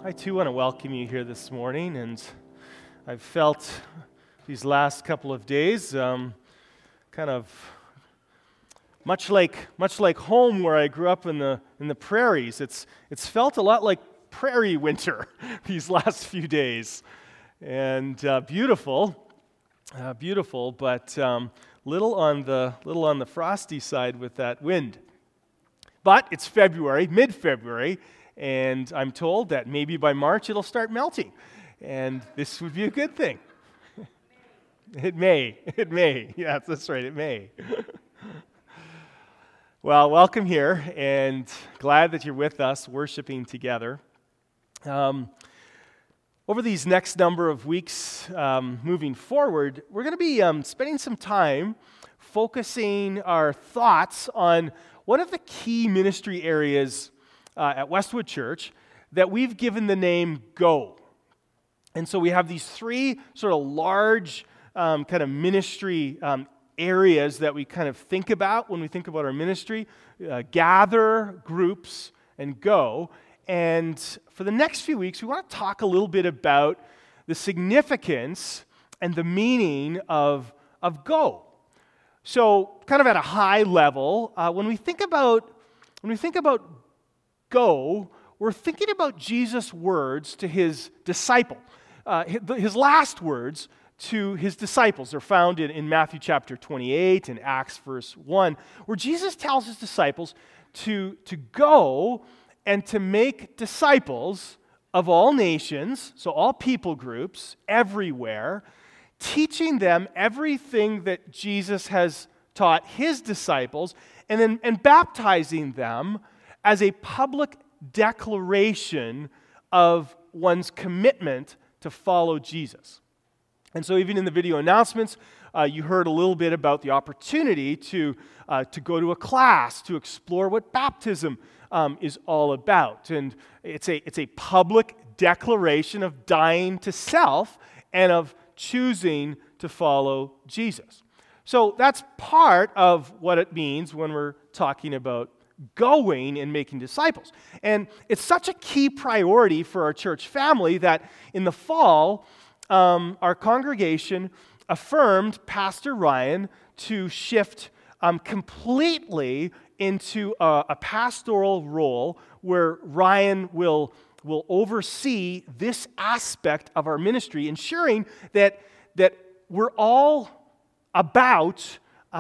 I too want to welcome you here this morning, and I've felt these last couple of days kind of much like home where I grew up in the prairies. It's felt a lot like prairie winter these last few days, and beautiful, but little on the frosty side with that wind. But it's February, mid-February. And I'm told that maybe by March it'll start melting. And this would be a good thing. It may. Yeah, that's right, it may. Well, welcome here, and glad that you're with us, worshiping together. Over these next number of weeks moving forward, we're going to be spending some time focusing our thoughts on one of the key ministry areas at Westwood Church that we've given the name Go. And so we have these three sort of large kind of ministry areas that we kind of think about when we think about our ministry: gather, groups, and go. And for the next few weeks, we want to talk a little bit about the significance and the meaning of go. So kind of at a high level, when we think about go, we're thinking about Jesus' words to his disciple. His last words to his disciples are found in Matthew chapter 28 and Acts verse 1, where Jesus tells his disciples to go and to make disciples of all nations, so all people groups, everywhere, teaching them everything that Jesus has taught his disciples, and baptizing them as a public declaration of one's commitment to follow Jesus. And so even in the video announcements, you heard a little bit about the opportunity to go to a class to explore what baptism is all about. And it's a public declaration of dying to self and of choosing to follow Jesus. So that's part of what it means when we're talking about going and making disciples. And it's such a key priority for our church family that in the fall, our congregation affirmed Pastor Ryan to shift completely into a pastoral role where Ryan will oversee this aspect of our ministry, ensuring that we're all about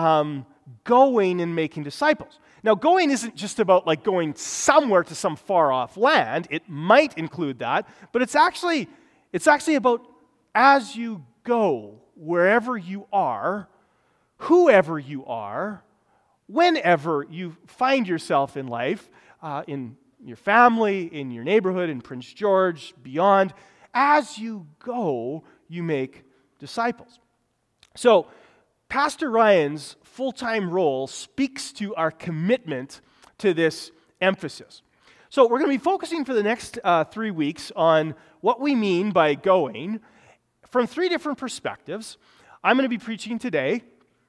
going and making disciples. Now, going isn't just about like going somewhere to some far-off land. It might include that, but it's actually about as you go, wherever you are, whoever you are, whenever you find yourself in life, in your family, in your neighborhood, in Prince George, beyond, as you go, you make disciples. So, Pastor Ryan's full-time role speaks to our commitment to this emphasis. So we're going to be focusing for the next 3 weeks on what we mean by going from three different perspectives. I'm going to be preaching today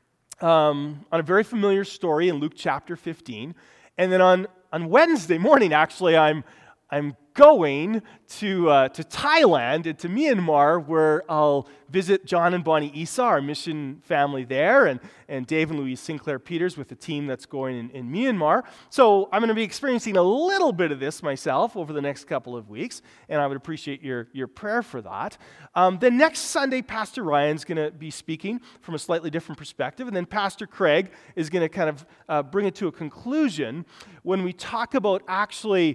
on a very familiar story in Luke chapter 15. And then on Wednesday morning, actually, I'm going to Thailand and to Myanmar, where I'll visit John and Bonnie Isa, our mission family there, and Dave and Louise Sinclair Peters with the team that's going in Myanmar. So I'm going to be experiencing a little bit of this myself over the next couple of weeks, and I would appreciate your prayer for that. Then next Sunday, Pastor Ryan's going to be speaking from a slightly different perspective, and then Pastor Craig is going to kind of bring it to a conclusion when we talk about actually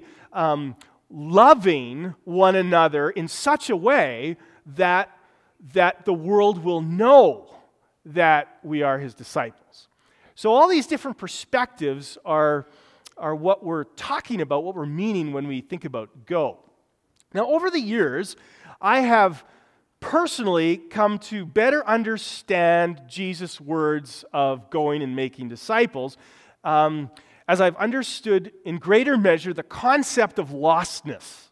loving one another in such a way that the world will know that we are his disciples. So all these different perspectives are what we're talking about, what we're meaning when we think about go. Now, over the years, I have personally come to better understand Jesus' words of going and making disciples, as I've understood in greater measure the concept of lostness,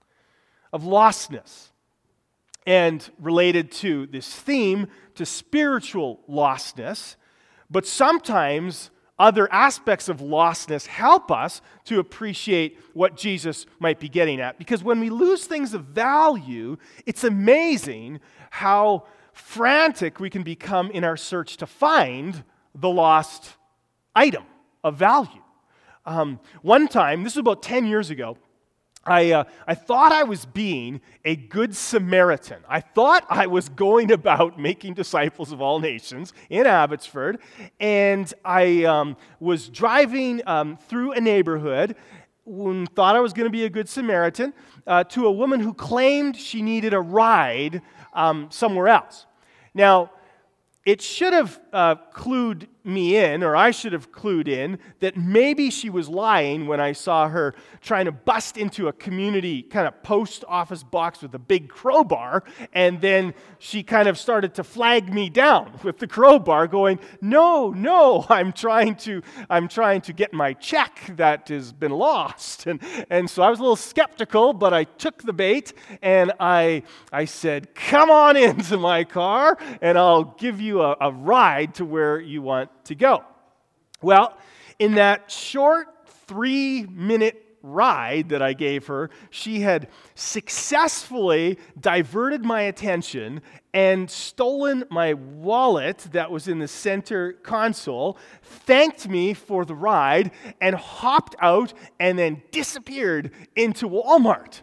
and related to this theme, to spiritual lostness, but sometimes other aspects of lostness help us to appreciate what Jesus might be getting at. Because when we lose things of value, it's amazing how frantic we can become in our search to find the lost item of value. One time, this was about 10 years ago, I thought I was being a good Samaritan. I thought I was going about making disciples of all nations in Abbotsford, and I was driving through a neighborhood and thought I was going to be a good Samaritan to a woman who claimed she needed a ride somewhere else. Now, it should have clued me in, or I should have clued in, that maybe she was lying when I saw her trying to bust into a community kind of post office box with a big crowbar, and then she kind of started to flag me down with the crowbar going, no, I'm trying to get my check that has been lost. And so I was a little skeptical, but I took the bait, and I said, come on into my car, and I'll give you a ride to where you want to go. Well, in that short 3-minute ride that I gave her, she had successfully diverted my attention and stolen my wallet that was in the center console, thanked me for the ride, and hopped out and then disappeared into Walmart.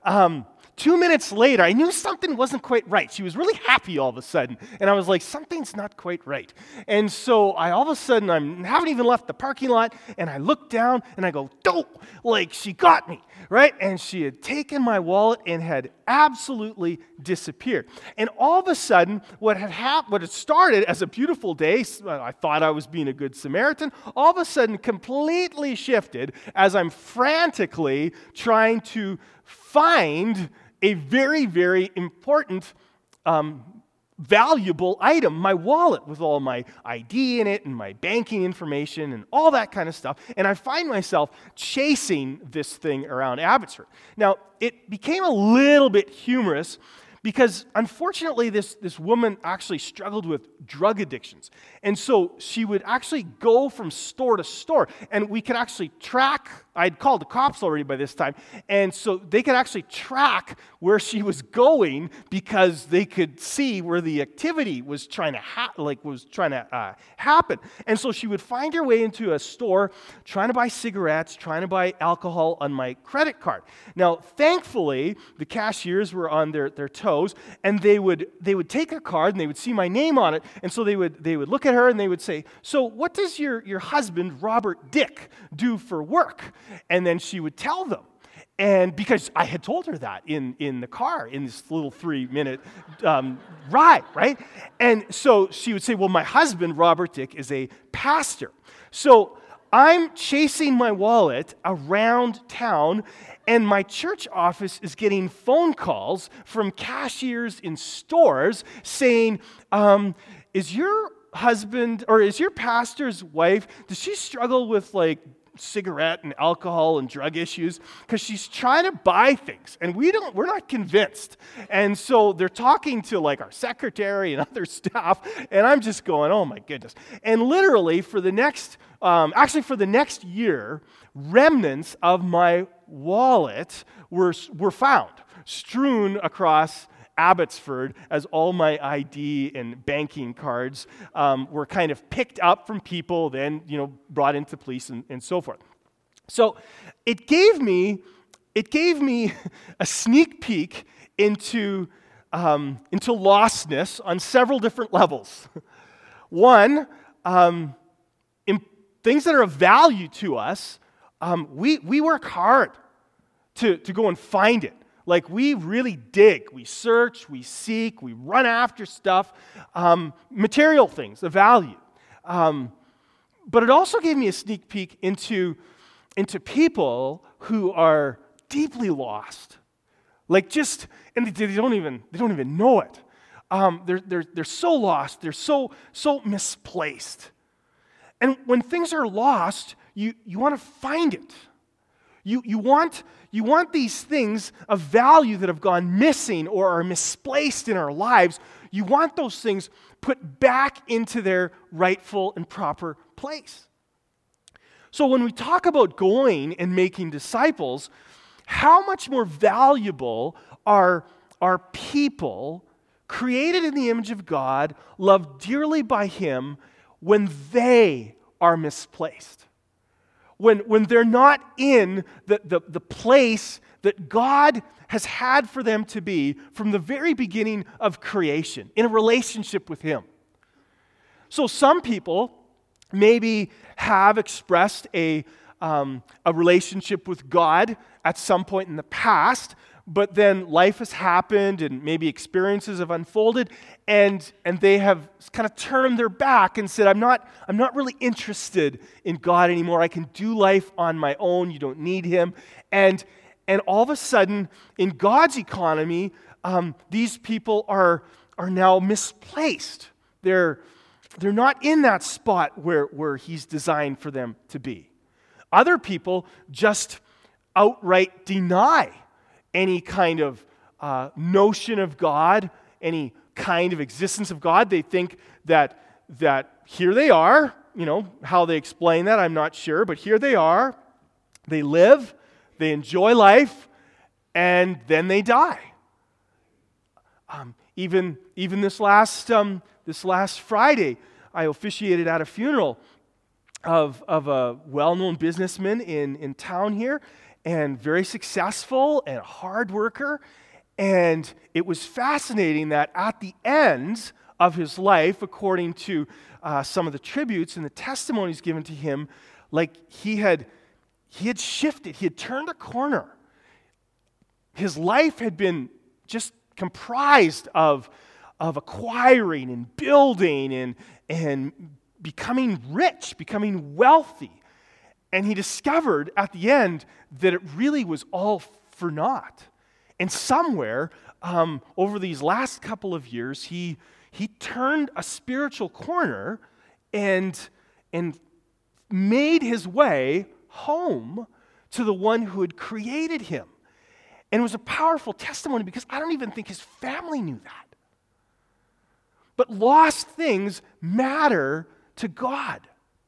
2 minutes later, I knew something wasn't quite right. She was really happy all of a sudden. And I was like, something's not quite right. And so I haven't even left the parking lot, and I look down and I go, dope, like she got me, right? And she had taken my wallet and had absolutely disappeared. And all of a sudden, what had started as a beautiful day, I thought I was being a good Samaritan, all of a sudden completely shifted as I'm frantically trying to find a very, very important, valuable item, my wallet with all my ID in it and my banking information and all that kind of stuff. And I find myself chasing this thing around Abbotsford. Now, it became a little bit humorous because unfortunately this woman actually struggled with drug addictions. And so she would actually go from store to store, and we could actually track, I'd called the cops already by this time, and so they could actually track where she was going because they could see where the activity was trying to happen. And so she would find her way into a store trying to buy cigarettes, trying to buy alcohol on my credit card. Now, thankfully, the cashiers were on their toes, and they would take a card and they would see my name on it, and so they would look at her and they would say, so what does your husband, Robert Dick, do for work? And then she would tell them. And because I had told her that in the car, in this little 3-minute ride, right? And so she would say, well, my husband, Robert Dick, is a pastor. So I'm chasing my wallet around town, and my church office is getting phone calls from cashiers in stores saying, is your husband, or is your pastor's wife, does she struggle with like cigarette and alcohol and drug issues? Because she's trying to buy things, and we're not convinced. And so they're talking to like our secretary and other staff, and I'm just going, oh my goodness. And literally for the next year, remnants of my wallet were found, strewn across Abbotsford, as all my ID and banking cards were kind of picked up from people, then brought into police and so forth. So it gave me a sneak peek into lostness on several different levels. One, in things that are of value to us, we work hard to go and find it. Like, we really dig, we search, we seek, we run after stuff, material things of value. But it also gave me a sneak peek into people who are deeply lost. Like, and they don't even know it. They're so lost, they're so misplaced. And when things are lost, you want to find it. You want these things of value that have gone missing or are misplaced in our lives, you want those things put back into their rightful and proper place. So when we talk about going and making disciples, how much more valuable are people created in the image of God, loved dearly by Him, when they are misplaced? When they're not in the place that God has had for them to be from the very beginning of creation, in a relationship with Him. So some people maybe have expressed a relationship with God at some point in the past, but then life has happened and maybe experiences have unfolded, and they have kind of turned their back and said, I'm not really interested in God anymore. I can do life on my own. You don't need Him. And all of a sudden, in God's economy, these people are now misplaced. They're not in that spot where He's designed for them to be. Other people just outright deny any kind of notion of God, any kind of existence of God. They think that here they are, how they explain that, I'm not sure, but here they are, they live, they enjoy life, and then they die. Even this last Friday, I officiated at a funeral of a well-known businessman in town here, and very successful and a hard worker. And it was fascinating that at the end of his life, according to some of the tributes and the testimonies given to him, like he had shifted, he had turned a corner. His life had been just comprised of acquiring and building and becoming rich, becoming wealthy. And he discovered at the end that it really was all for naught. And somewhere over these last couple of years, he turned a spiritual corner and made his way home to the one who had created him. And it was a powerful testimony because I don't even think his family knew that. But lost things matter to God.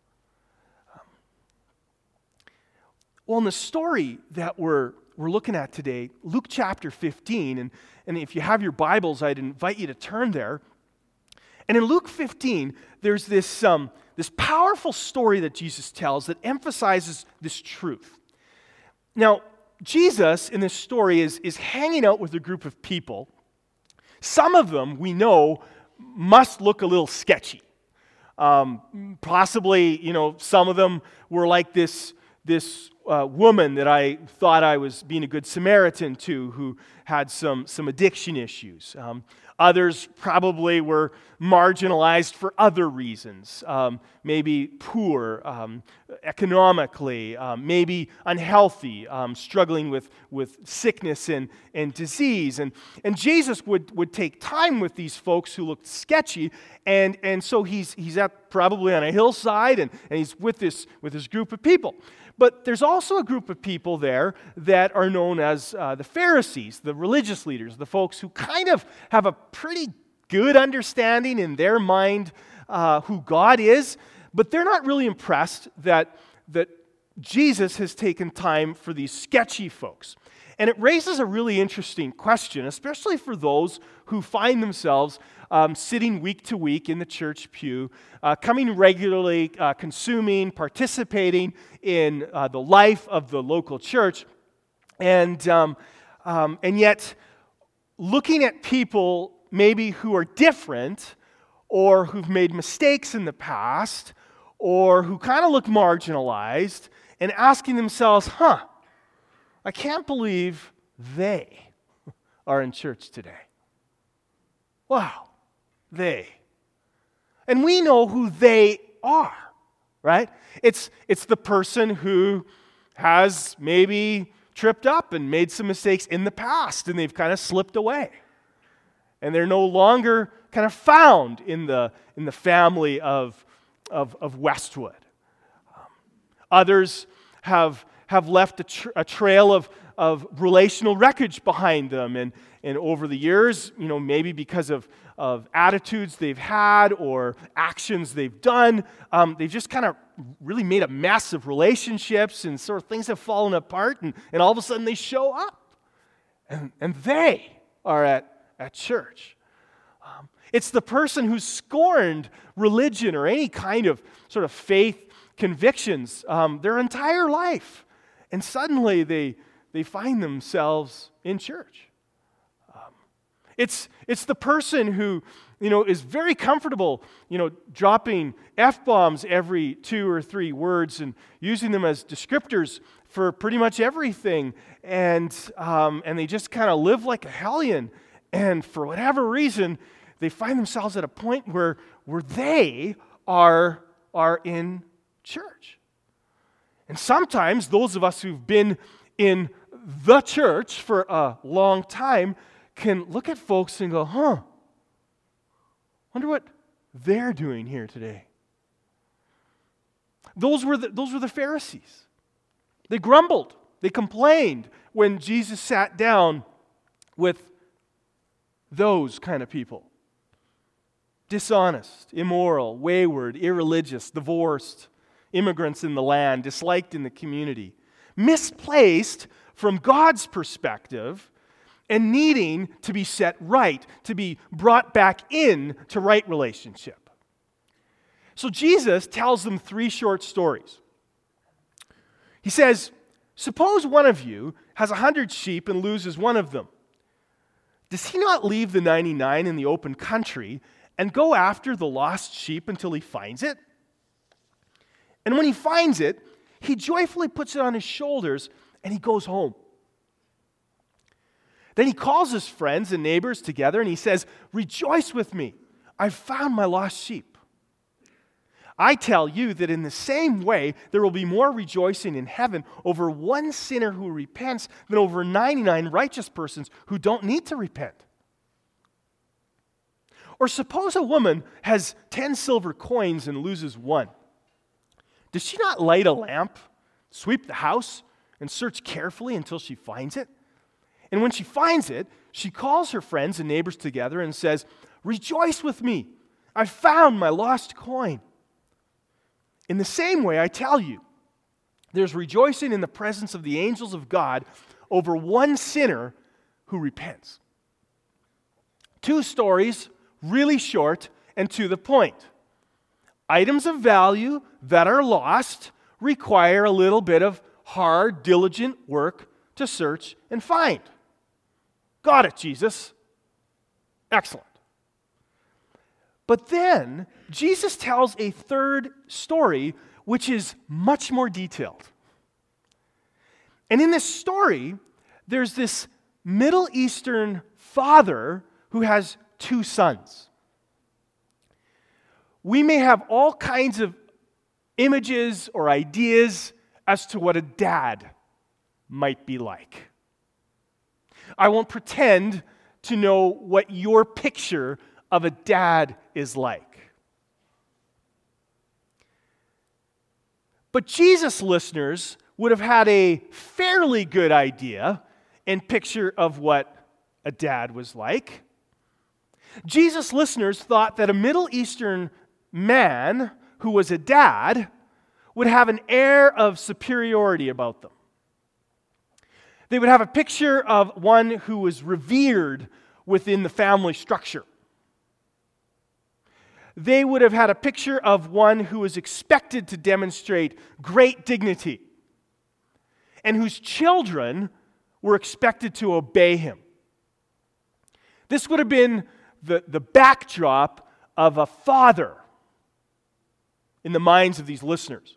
Well, in the story that we're looking at today, Luke chapter 15, and if you have your Bibles, I'd invite you to turn there. And in Luke 15, there's this powerful story that Jesus tells that emphasizes this truth. Now, Jesus in this story is hanging out with a group of people. Some of them, we know, must look a little sketchy. Possibly, some of them were like this woman that I thought I was being a good Samaritan to, who had some addiction issues. Others probably were marginalized for other reasons, maybe poor economically, maybe unhealthy, struggling with sickness and disease. And Jesus would take time with these folks who looked sketchy, and so he's at probably on a hillside, and he's with his group of people. But there's also a group of people there that are known as the Pharisees, the religious leaders, the folks who kind of have a pretty good understanding in their mind who God is, but they're not really impressed that Jesus has taken time for these sketchy folks. And it raises a really interesting question, especially for those who find themselves sitting week to week in the church pew, coming regularly, consuming, participating in the life of the local church, and yet looking at people maybe who are different, or who've made mistakes in the past, or who kind of look marginalized, and asking themselves, I can't believe they are in church today. Wow. They. And we know who they are, right? It's the person who has maybe tripped up and made some mistakes in the past, and they've kind of slipped away. And they're no longer kind of found in the family of Westwood. Others have left a trail of relational wreckage behind them. And over the years, maybe because of attitudes they've had or actions they've done, they've just kind of really made a mess of relationships, and sort of things have fallen apart, and all of a sudden they show up. And they are at church. It's the person who's scorned religion or any kind of sort of faith convictions their entire life. And suddenly they find themselves in church. It's the person who, is very comfortable, dropping F-bombs every 2 or 3 words and using them as descriptors for pretty much everything. And they just kind of live like a hellion. And for whatever reason, they find themselves at a point where they are in church. And sometimes those of us who've been in the church for a long time can look at folks and go, wonder what they're doing here today. Those were the Pharisees. They grumbled, they complained when Jesus sat down with those kind of people. Dishonest, immoral, wayward, irreligious, divorced, immigrants in the land, disliked in the community, misplaced from God's perspective, and needing to be set right, to be brought back in to right relationship. So Jesus tells them 3 short stories. He says, suppose one of you has 100 sheep and loses one of them. Does he not leave the 99 in the open country and go after the lost sheep until he finds it? And when he finds it, he joyfully puts it on his shoulders and he goes home. Then he calls his friends and neighbors together and he says, rejoice with me, I've found my lost sheep. I tell you that in the same way, there will be more rejoicing in heaven over one sinner who repents than over 99 righteous persons who don't need to repent. Or suppose a woman has 10 silver coins and loses one. Does she not light a lamp, sweep the house, and search carefully until she finds it? And when she finds it, she calls her friends and neighbors together and says, rejoice with me, I found my lost coin. In the same way, I tell you, there's rejoicing in the presence of the angels of God over one sinner who repents. 2 stories, really short and to the point. Items of value that are lost require a little bit of hard, diligent work to search and find. Got it, Jesus. Excellent. But then, Jesus tells a 3rd story, which is much more detailed. And in this story, there's this Middle Eastern father who has 2 sons. We may have all kinds of images or ideas as to what a dad might be like. I won't pretend to know what your picture of a dad is like. But Jesus listeners would have had a fairly good idea and picture of what a dad was like. Jesus listeners thought that a Middle Eastern man who was a dad would have an air of superiority about them. They would have a picture of one who was revered within the family structure. They would have had a picture of one who was expected to demonstrate great dignity and whose children were expected to obey him. This would have been the backdrop of a father in the minds of these listeners.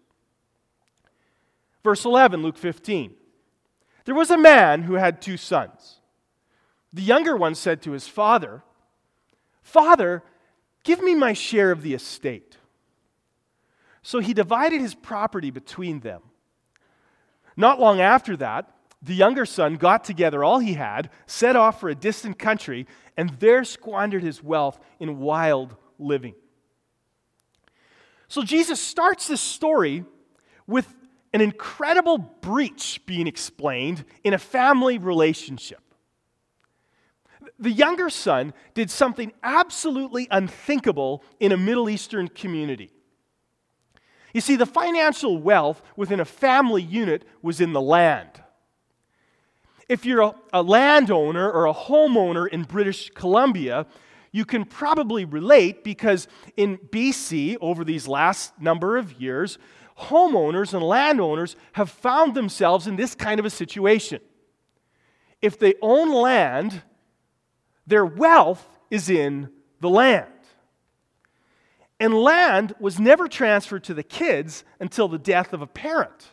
Verse 11, Luke 15. There was a man who had 2 sons. The younger one said to his father, Father, give me my share of the estate. So he divided his property between them. Not long after that, the younger son got together all he had, set off for a distant country, and there squandered his wealth in wild living. So Jesus starts this story with an incredible breach being explained in a family relationship. The younger son did something absolutely unthinkable in a Middle Eastern community. You see, the financial wealth within a family unit was in the land. If you're a landowner or a homeowner in British Columbia, you can probably relate because in BC, over these last number of years, homeowners and landowners have found themselves in this kind of a situation. If they own land, their wealth is in the land. And land was never transferred to the kids until the death of a parent.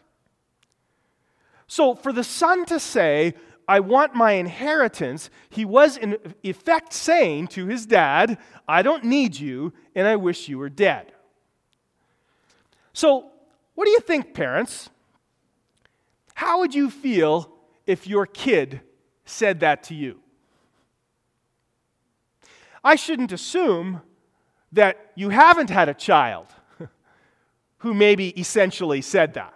So for the son to say, I want my inheritance, he was in effect saying to his dad, I don't need you and I wish you were dead. So what do you think, parents? How would you feel if your kid said that to you? I shouldn't assume that you haven't had a child who maybe essentially said that.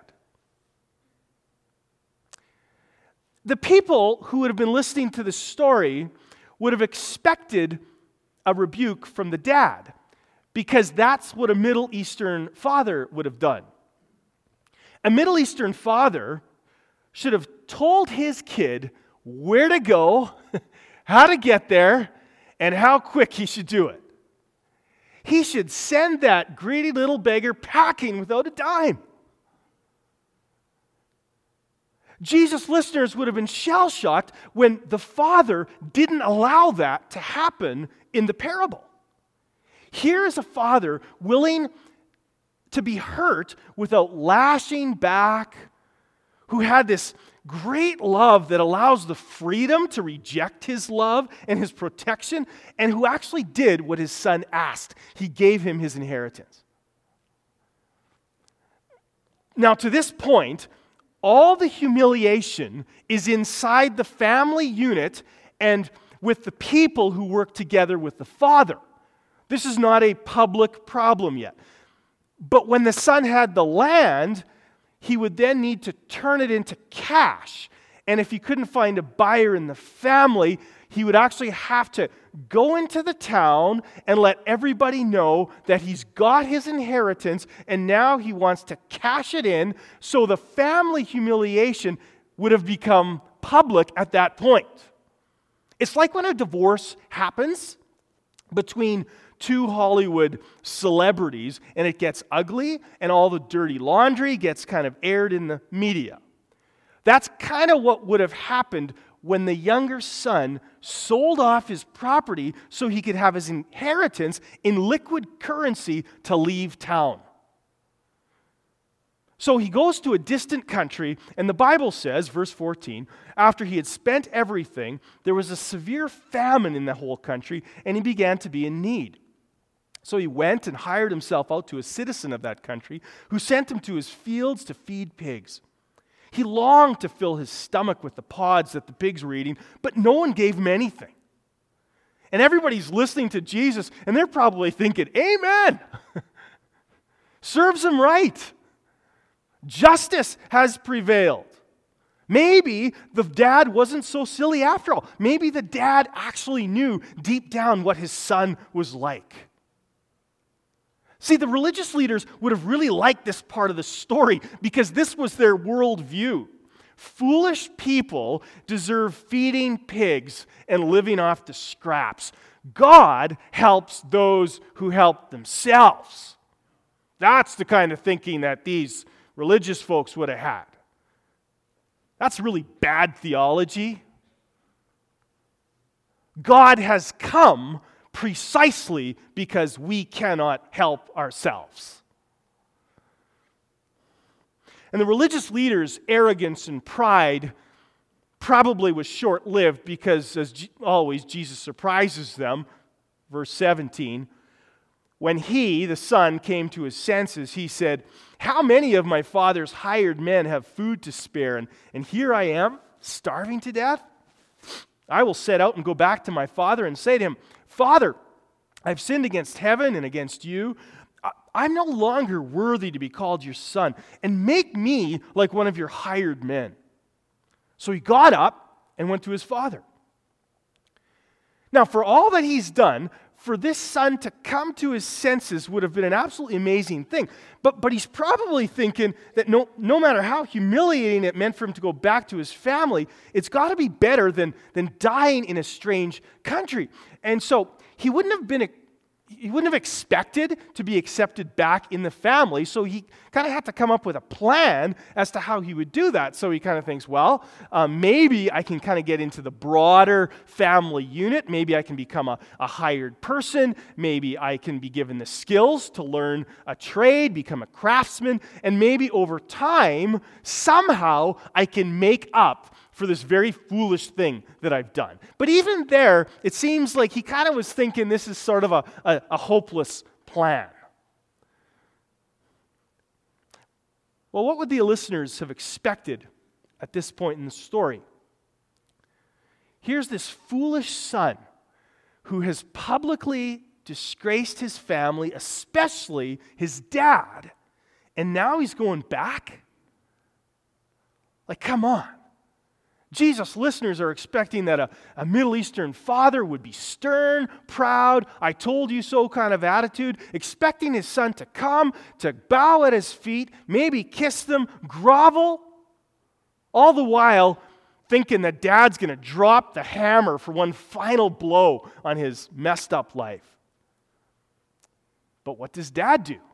The people who would have been listening to the story would have expected a rebuke from the dad, because that's what a Middle Eastern father would have done. A Middle Eastern father should have told his kid where to go, how to get there, and how quick he should do it. He should send that greedy little beggar packing without a dime. Jesus' listeners would have been shell-shocked when the father didn't allow that to happen in the parable. Here is a father willing to be hurt without lashing back, who had this great love that allows the freedom to reject his love and his protection, and who actually did what his son asked. He gave him his inheritance. Now, to this point, all the humiliation is inside the family unit and with the people who work together with the father. This is not a public problem yet. But when the son had the land, he would then need to turn it into cash. And if he couldn't find a buyer in the family, he would actually have to go into the town and let everybody know that he's got his inheritance and now he wants to cash it in. So the family humiliation would have become public at that point. It's like when a divorce happens between two Hollywood celebrities and it gets ugly and all the dirty laundry gets kind of aired in the media. That's kind of what would have happened when the younger son sold off his property so he could have his inheritance in liquid currency to leave town. So he goes to a distant country, and the Bible says, verse 14, after he had spent everything, there was a severe famine in the whole country, and he began to be in need. So he went and hired himself out to a citizen of that country, who sent him to his fields to feed pigs. He longed to fill his stomach with the pods that the pigs were eating, but no one gave him anything. And everybody's listening to Jesus, and they're probably thinking, amen. Serves him right. Justice has prevailed. Maybe the dad wasn't so silly after all. Maybe the dad actually knew deep down what his son was like. See, the religious leaders would have really liked this part of the story because this was their worldview. Foolish people deserve feeding pigs and living off the scraps. God helps those who help themselves. That's the kind of thinking that these religious folks would have had. That's really bad theology. God has come precisely because we cannot help ourselves. And the religious leaders' arrogance and pride probably was short-lived because, as always, Jesus surprises them. Verse 17, when he, the son, came to his senses, he said, how many of my father's hired men have food to spare, and here I am, starving to death? I will set out and go back to my father and say to him, Father, I've sinned against heaven and against you. I'm no longer worthy to be called your son, and make me like one of your hired men." So he got up and went to his father. Now, for all that he's done, for this son to come to his senses would have been an absolutely amazing thing. But he's probably thinking that no matter how humiliating it meant for him to go back to his family, it's got to be better than dying in a strange country. And so he wouldn't have expected to be accepted back in the family, so he kind of had to come up with a plan as to how he would do that. So he kind of thinks, well, maybe I can kind of get into the broader family unit. Maybe I can become a hired person. Maybe I can be given the skills to learn a trade, become a craftsman, and maybe over time, somehow I can make up for this very foolish thing that I've done. But even there, it seems like he kind of was thinking this is sort of a hopeless plan. Well, what would the listeners have expected at this point in the story? Here's this foolish son who has publicly disgraced his family, especially his dad, and now he's going back? Like, come on. Jesus' listeners are expecting that a Middle Eastern father would be stern, proud, "I told you so" kind of attitude, expecting his son to come, to bow at his feet, maybe kiss them, grovel, all the while thinking that dad's going to drop the hammer for one final blow on his messed up life. But what does dad do?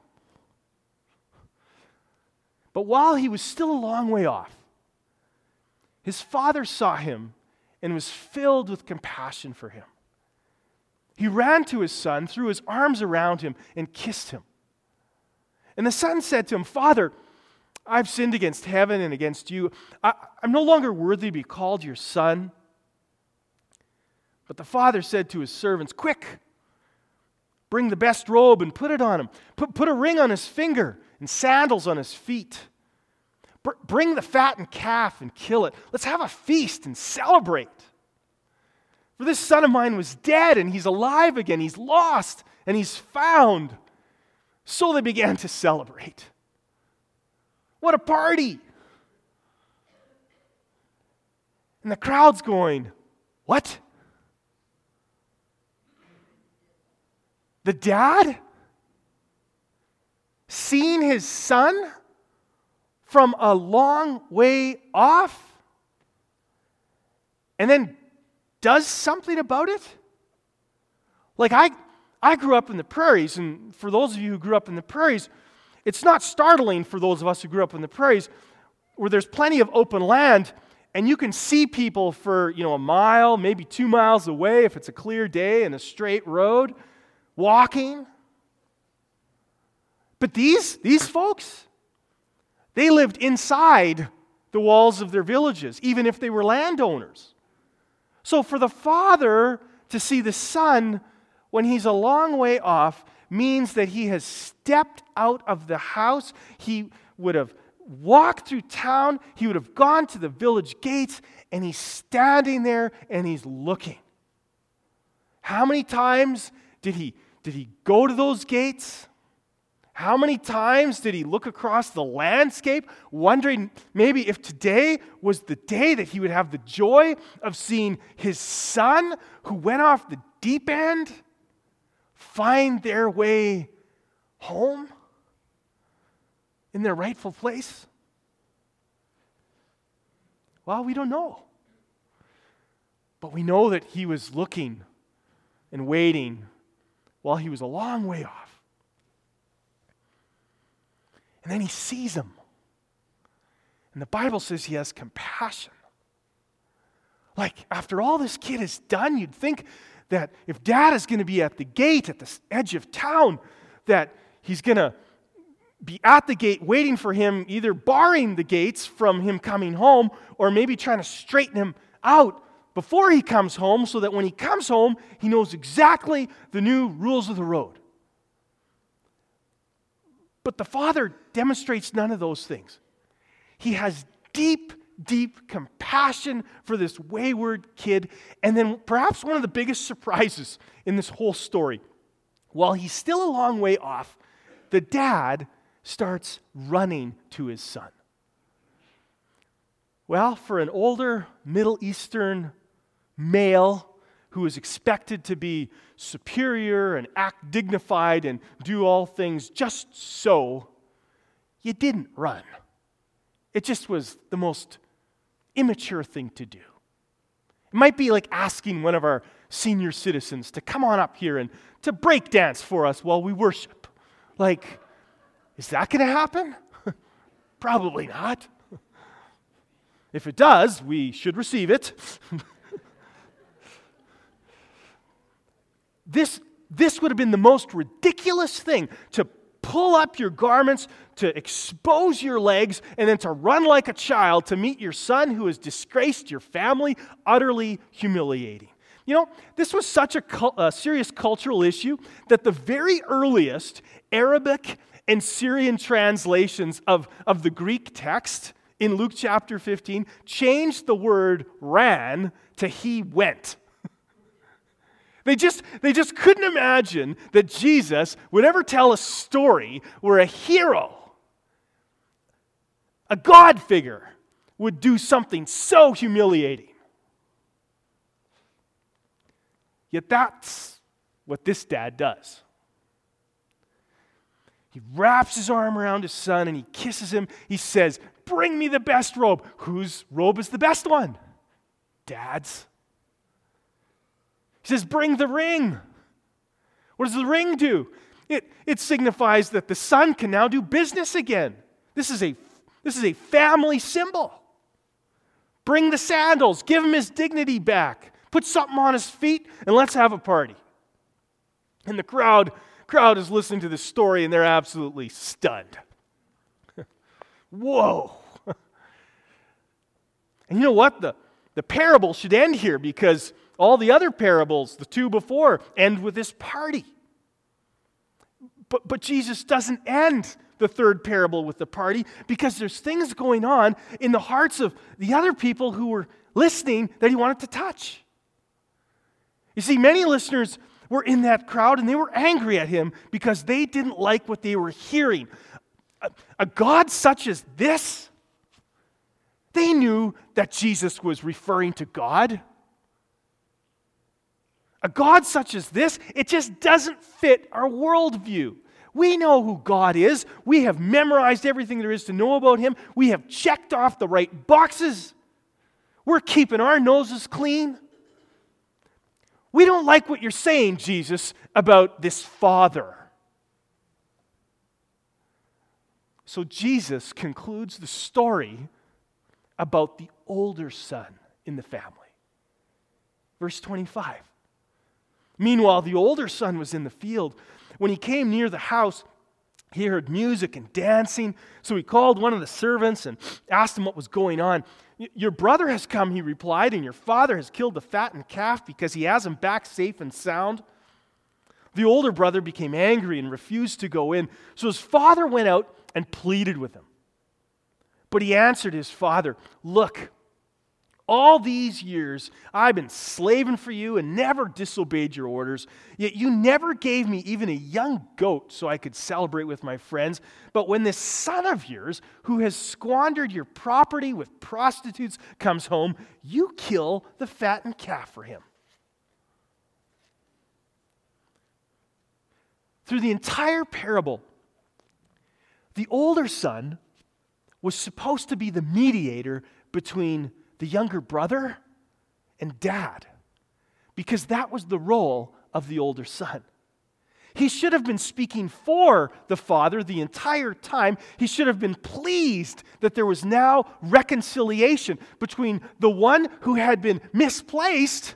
But while he was still a long way off, his father saw him and was filled with compassion for him. He ran to his son, threw his arms around him, and kissed him. And the son said to him, "Father, I've sinned against heaven and against you. I'm no longer worthy to be called your son." But the father said to his servants, "Quick, bring the best robe and put it on him. Put a ring on his finger and sandals on his feet. Bring the fattened calf and kill it. Let's have a feast and celebrate. For this son of mine was dead and he's alive again. He's lost and he's found." So they began to celebrate. What a party! And the crowd's going, "What? The dad? Seeing his son from a long way off, and then does something about it?" Like, I grew up in the prairies, and for those of you who grew up in the prairies, it's not startling for those of us who grew up in the prairies, where there's plenty of open land, and you can see people for, a mile, maybe 2 miles away, if it's a clear day and a straight road, walking. But these folks, they lived inside the walls of their villages, even if they were landowners. So for the father to see the son when he's a long way off means that he has stepped out of the house. He would have walked through town. He would have gone to the village gates, and he's standing there and he's looking. How many times did he go to those gates? How many times did he look across the landscape, wondering maybe if today was the day that he would have the joy of seeing his son, who went off the deep end, find their way home in their rightful place? Well, we don't know. But we know that he was looking and waiting while he was a long way off. And then he sees him. And the Bible says he has compassion. Like, after all this kid has done, you'd think that if dad is going to be at the gate, at the edge of town, that he's going to be at the gate waiting for him, either barring the gates from him coming home, or maybe trying to straighten him out before he comes home, so that when he comes home, he knows exactly the new rules of the road. But the father demonstrates none of those things. He has deep, deep compassion for this wayward kid. And then perhaps one of the biggest surprises in this whole story, while he's still a long way off, the dad starts running to his son. Well, for an older Middle Eastern male who is expected to be superior and act dignified and do all things just so, you didn't run. It just was the most immature thing to do. It might be like asking one of our senior citizens to come on up here and to break dance for us while we worship. Like, is that going to happen? Probably not. If it does, we should receive it. This would have been the most ridiculous thing, to pull up your garments, to expose your legs, and then to run like a child to meet your son who has disgraced your family, utterly humiliating. You know, this was such a serious cultural issue that the very earliest Arabic and Syrian translations of the Greek text in Luke chapter 15 changed the word ran to he went. They just couldn't imagine that Jesus would ever tell a story where a hero, a God figure, would do something so humiliating. Yet that's what this dad does. He wraps his arm around his son and he kisses him. He says, "Bring me the best robe." Whose robe is the best one? Dad's. He says, "Bring the ring." What does the ring do? It signifies that the son can now do business again. This is a family symbol. Bring the sandals. Give him his dignity back. Put something on his feet and let's have a party. And the crowd is listening to this story and they're absolutely stunned. Whoa. And you know what? The parable should end here because all the other parables, the two before, end with this party. But Jesus doesn't end the third parable with the party because there's things going on in the hearts of the other people who were listening that he wanted to touch. You see, many listeners were in that crowd and they were angry at him because they didn't like what they were hearing. A God such as this? They knew that Jesus was referring to God. A God such as this, it just doesn't fit our worldview. We know who God is. We have memorized everything there is to know about him. We have checked off the right boxes. We're keeping our noses clean. We don't like what you're saying, Jesus, about this Father. So Jesus concludes the story about the older son in the family. Verse 25. Meanwhile, the older son was in the field. When he came near the house, he heard music and dancing. So he called one of the servants and asked him what was going on. "Your brother has come," he replied, "and your father has killed the fattened calf because he has him back safe and sound." The older brother became angry and refused to go in. So his father went out and pleaded with him. But he answered his father, "Look, all these years I've been slaving for you and never disobeyed your orders, yet you never gave me even a young goat so I could celebrate with my friends. But when this son of yours, who has squandered your property with prostitutes, comes home, you kill the fattened calf for him." Through the entire parable, the older son was supposed to be the mediator between the younger brother and dad, because that was the role of the older son. He should have been speaking for the father the entire time. He should have been pleased that there was now reconciliation between the one who had been misplaced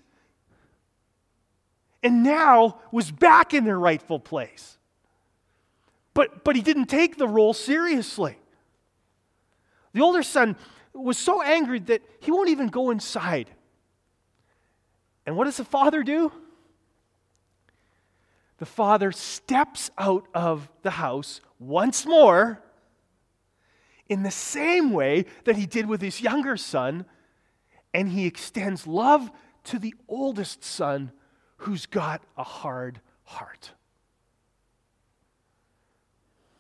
and now was back in their rightful place. But he didn't take the role seriously. The older son was so angry that he won't even go inside. And what does the father do? The father steps out of the house once more in the same way that he did with his younger son, and he extends love to the oldest son who's got a hard heart.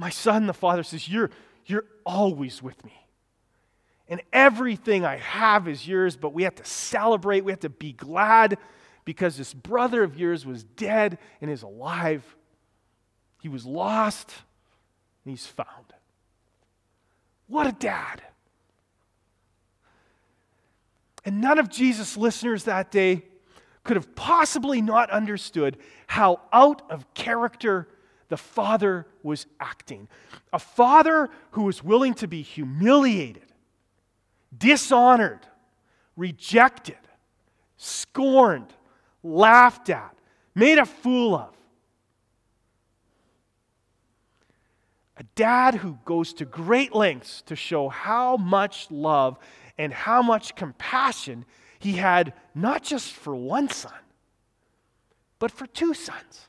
My son, the Father says, you're always with me. And everything I have is yours, but we have to celebrate. We have to be glad because this brother of yours was dead and is alive. He was lost and he's found. What a dad. And none of Jesus' listeners that day could have possibly not understood how out of character the father was acting. A father who was willing to be humiliated, dishonored, rejected, scorned, laughed at, made a fool of. A dad who goes to great lengths to show how much love and how much compassion he had, not just for one son, but for two sons.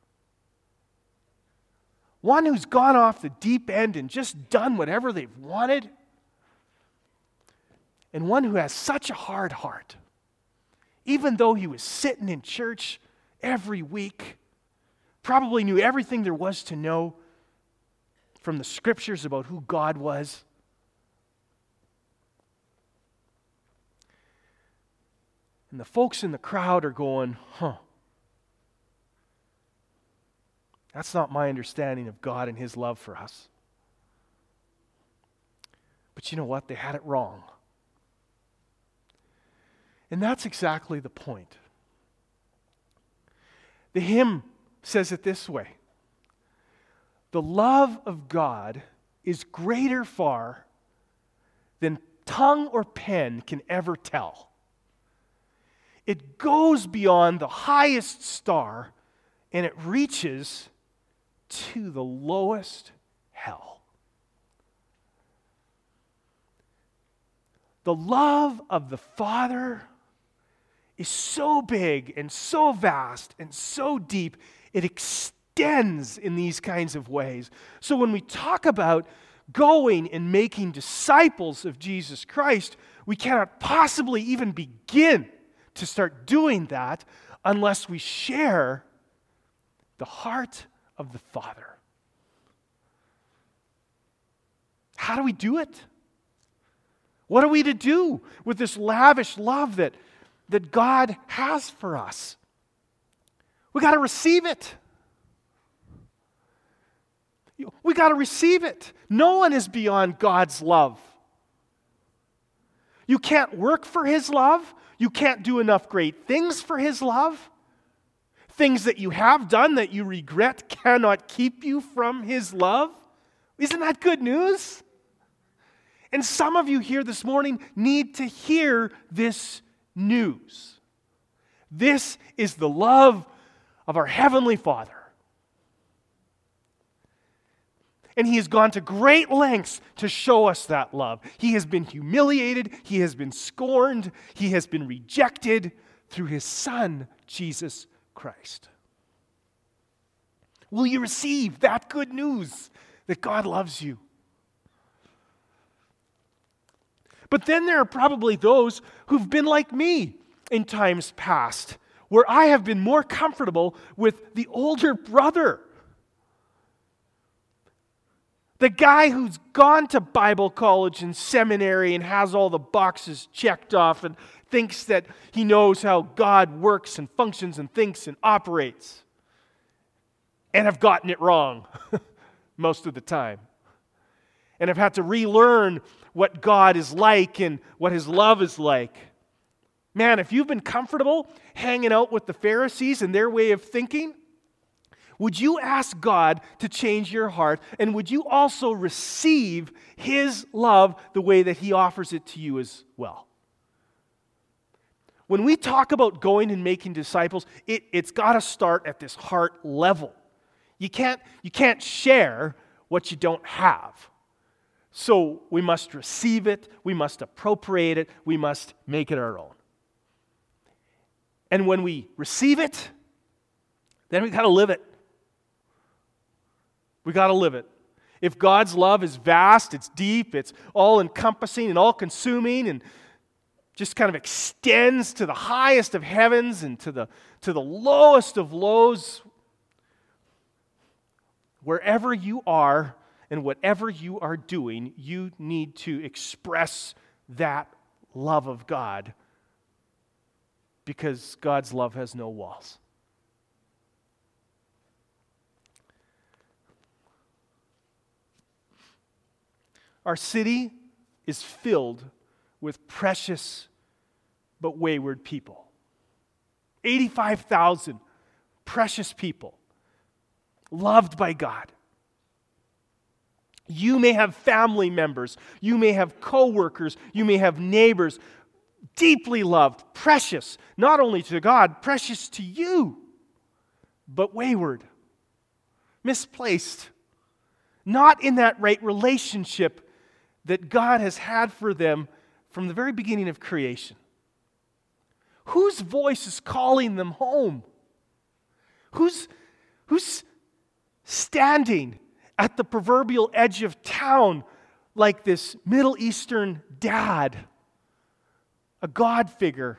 One who's gone off the deep end and just done whatever they've wanted, and one who has such a hard heart. Even though he was sitting in church every week, probably knew everything there was to know from the scriptures about who God was. And the folks in the crowd are going, that's not my understanding of God and His love for us. But you know what? They had it wrong. And that's exactly the point. The hymn says it this way: the love of God is greater far than tongue or pen can ever tell. It goes beyond the highest star and it reaches to the lowest hell. The love of the Father is so big and so vast and so deep, it extends in these kinds of ways. So when we talk about going and making disciples of Jesus Christ, we cannot possibly even begin to start doing that unless we share the heart of the Father. How do we do it? What are we to do with this lavish love that God has for us? We got to receive it. We got to receive it. No one is beyond God's love. You can't work for His love. You can't do enough great things for His love. Things that you have done that you regret cannot keep you from His love. Isn't that good news? And some of you here this morning need to hear this news. This is the love of our Heavenly Father. And He has gone to great lengths to show us that love. He has been humiliated. He has been scorned. He has been rejected through His Son, Jesus Christ. Will you receive that good news that God loves you? But then there are probably those who've been like me in times past, where I have been more comfortable with the older brother. The guy who's gone to Bible college and seminary and has all the boxes checked off and thinks that he knows how God works and functions and thinks and operates. And have gotten it wrong most of the time. And have had to relearn what God is like and what His love is like. Man, if you've been comfortable hanging out with the Pharisees and their way of thinking, would you ask God to change your heart? And would you also receive His love the way that He offers it to you as well? When we talk about going and making disciples, it's got to start at this heart level. You can't share what you don't have. So we must receive it, we must appropriate it, we must make it our own. And when we receive it, then we got to live it. We got to live it. If God's love is vast, it's deep, it's all-encompassing and all-consuming and just kind of extends to the highest of heavens and to the lowest of lows, wherever you are, And whatever you are doing, you need to express that love of God, because God's love has no walls. Our city is filled with precious but wayward people. 85,000 precious people, loved by God. You may have family members, you may have co-workers, you may have neighbors, deeply loved, precious, not only to God, precious to you, but wayward, misplaced, not in that right relationship that God has had for them from the very beginning of creation. Whose voice is calling them home? Who's standing at the proverbial edge of town like this Middle Eastern dad, a God figure,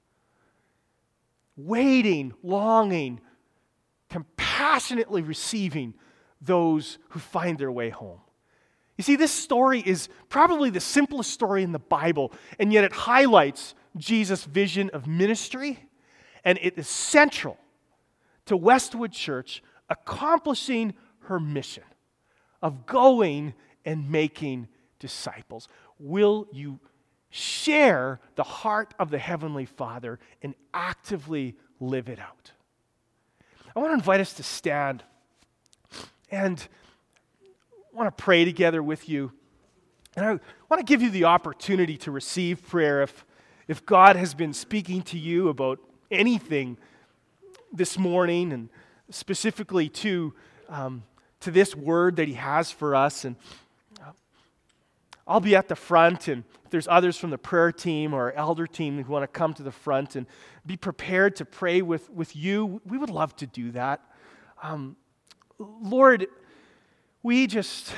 waiting, longing, compassionately receiving those who find their way home? You see, this story is probably the simplest story in the Bible, and yet it highlights Jesus' vision of ministry, and it is central to Westwood Church accomplishing her mission of going and making disciples. Will you share the heart of the Heavenly Father and actively live it out? I want to invite us to stand, and I want to pray together with you. And I want to give you the opportunity to receive prayer if God has been speaking to you about anything this morning, and specifically to this word that He has for us. And I'll be at the front, and if there's others from the prayer team or elder team who want to come to the front and be prepared to pray with you, we would love to do that. Lord, we just,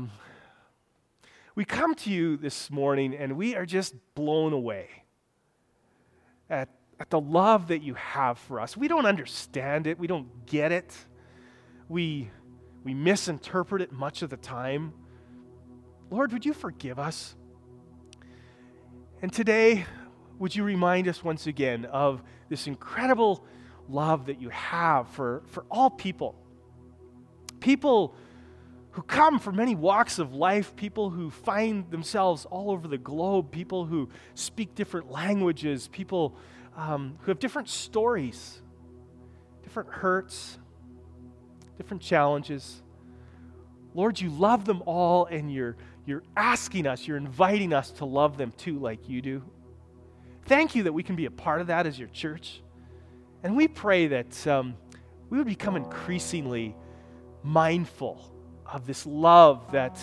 we come to you this morning, and we are just blown away at the love that you have for us. We don't understand it. We don't get it. We misinterpret it much of the time. Lord, would you forgive us? And today, would you remind us once again of this incredible love that you have for all people. People who come from many walks of life, people who find themselves all over the globe, people who speak different languages, people who have different stories, different hurts, different challenges. Lord, you love them all, and you're asking us, you're inviting us to love them too, like you do. Thank you that we can be a part of that as your church. And we pray that we would become increasingly mindful of this love that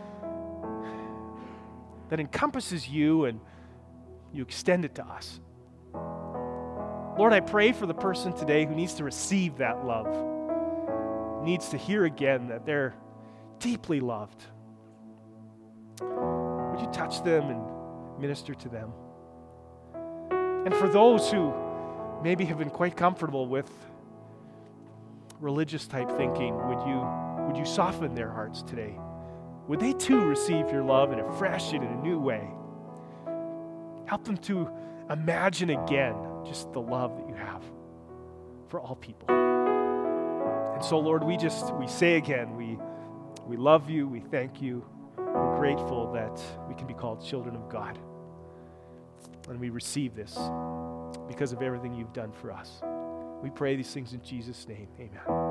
encompasses you, and you extend it to us. Lord, I pray for the person today who needs to receive that love, needs to hear again that they're deeply loved. Would you touch them and minister to them? And for those who maybe have been quite comfortable with religious type thinking, would you soften their hearts today? Would they too receive your love in a fresh and in a new way? Help them to imagine again just the love that you have for all people. And so, Lord, we say again, we love you, we thank you, we're grateful that we can be called children of God. And we receive this because of everything you've done for us. We pray these things in Jesus' name. Amen.